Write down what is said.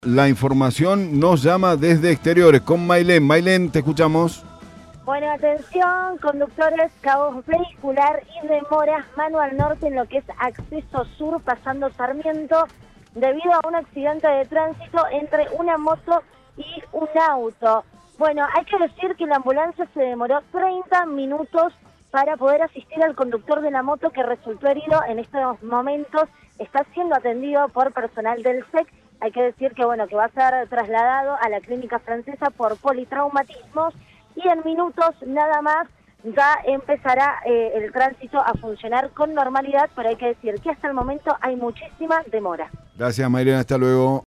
La información nos llama desde exteriores con Mailén. Mailén, te escuchamos. Bueno, atención, conductores, caos vehicular y demoras mano al norte en lo que es acceso sur pasando Sarmiento debido a un accidente de tránsito entre una moto y un auto. Bueno, hay que decir que la ambulancia se demoró 30 minutos para poder asistir al conductor de la moto que resultó herido. En estos momentos está siendo atendido por personal del SEC. Hay que decir que bueno, que va a ser trasladado a la clínica francesa por politraumatismos. Y en minutos nada más ya empezará el tránsito a funcionar con normalidad, pero hay que decir que hasta el momento hay muchísima demora. Gracias, Mailén. Hasta luego.